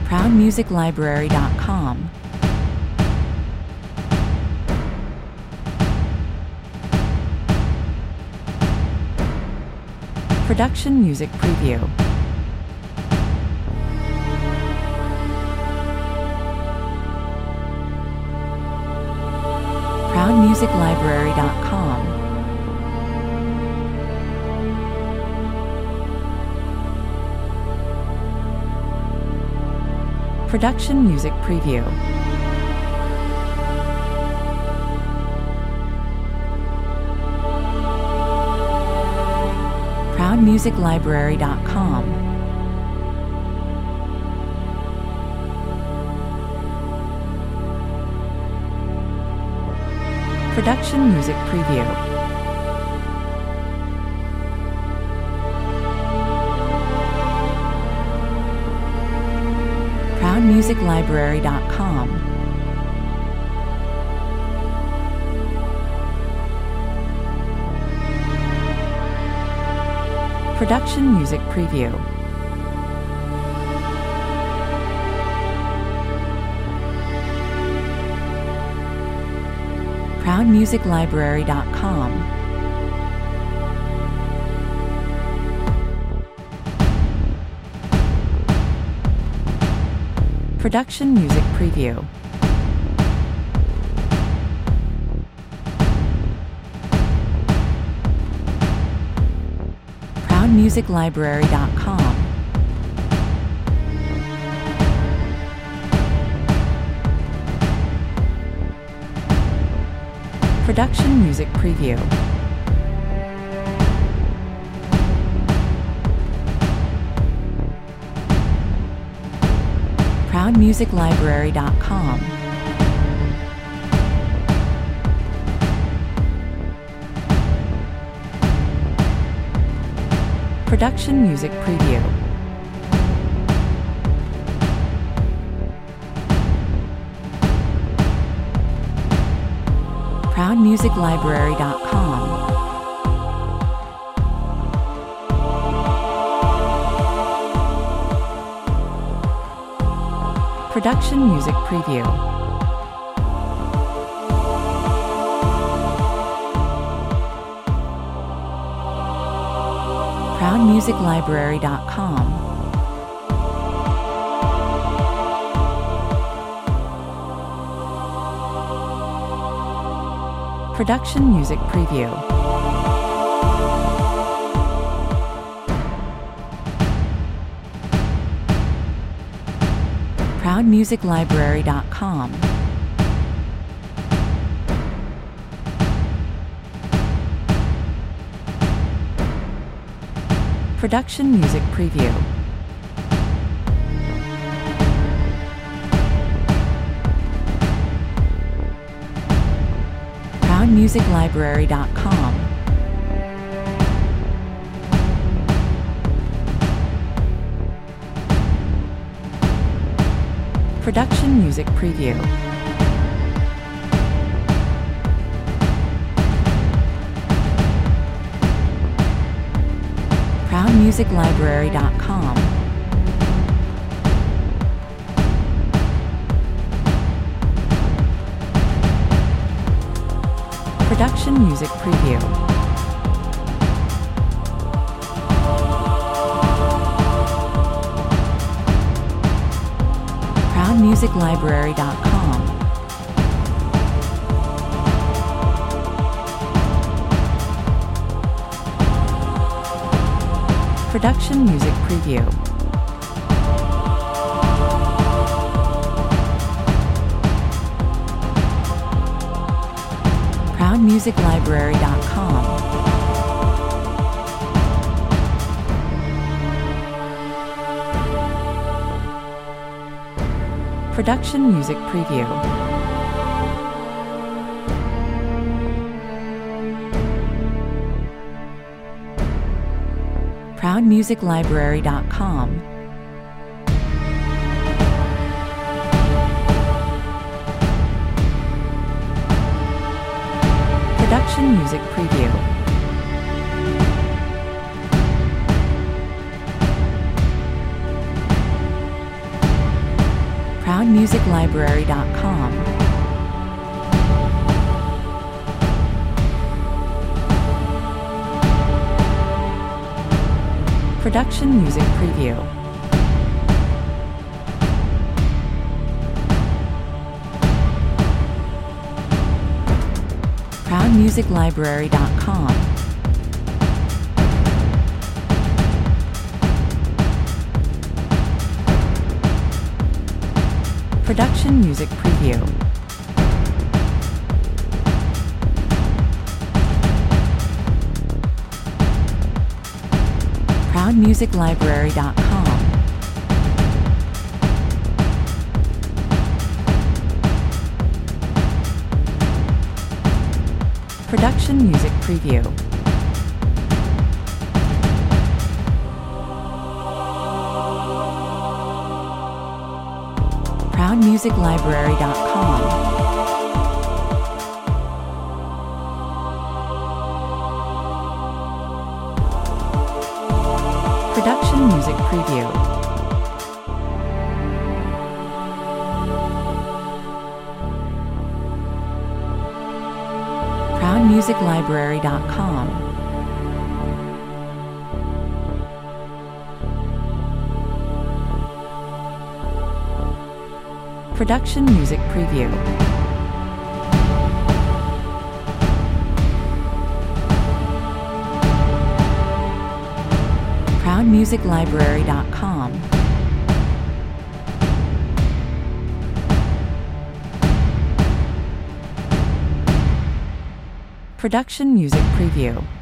ProudMusicLibrary.com. Production Music Preview. ProudMusicLibrary.com. Production Music Preview. ProudMusicLibrary.com. Production Music Preview. ProudMusicLibrary.com. Production Music Preview. ProudMusicLibrary.com. Production Music Preview. ProudMusicLibrary.com. Production Music Preview. ProudMusicLibrary.com. Production Music Preview. ProudMusicLibrary.com. Production Music Preview. ProudMusicLibrary.com. Production Music Preview. ProudMusicLibrary.com. Production Music Preview. ProudMusicLibrary.com. Production Music Preview. ProudMusicLibrary.com. Production Music Preview. ProudMusicLibrary.com. Production Music Preview. ProudMusicLibrary.com. Production Music Preview. ProudMusicLibrary.com. Production Music Preview. ProudMusicLibrary.com. Production Music Preview. ProudMusicLibrary.com. Production Music Preview. ProudMusicLibrary.com. Production Music Preview. ProudMusicLibrary.com. Production Music Preview. ProudMusicLibrary.com. Production Music Preview. ProudMusicLibrary.com. Production Music Preview.